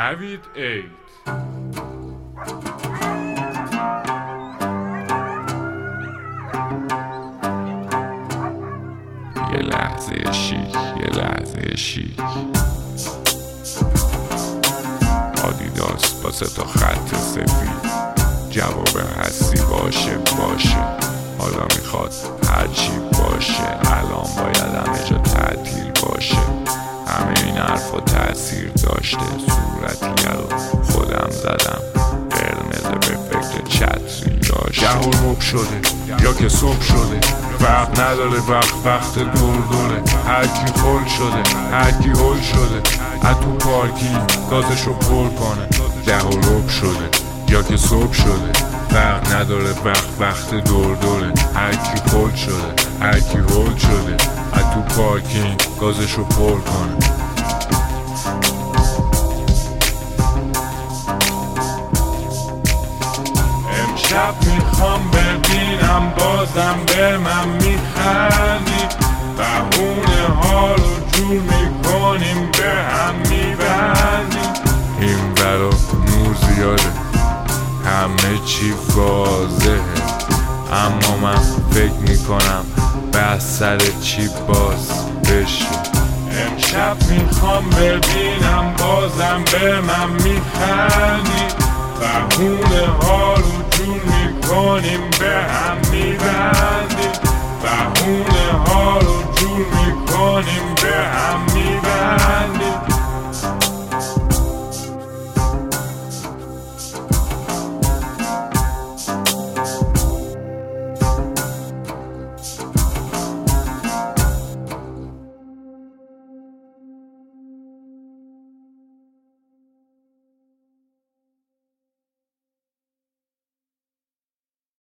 نوید عید. یه لحظه شیک آدیداس با 3 خط سفید، جواب هستی باشه حالا میخواد هرچی باشه، الان باید همه جا تعطیل باشه. همه این حرفا تأثیر داشته، صورتی رو خودم زدم قرمز به فکر چتری داشته. جهان رب شده یا که صبح شده، وقت نداره، وقت دوره. هرکی خل شده، هرکی هل شده، از تو پارکینگ گازشو پر کنه. جهان رب شده یا که صبح شده، وقت نداره، وقت دوره. هرکی خل شده، هرکی هل شده، از تو پارکینگ گازشو پر کنه. امشب میخوام ببینم بازم به من میخندی، بهونه ها رو جور میکنیم به هم میبندیم. این برا نور زیاده، همه چی واضحه، اما من فکر میکنم بحث سر چی باز بشه. امشب میخوام ببینم بازم به من میخندی،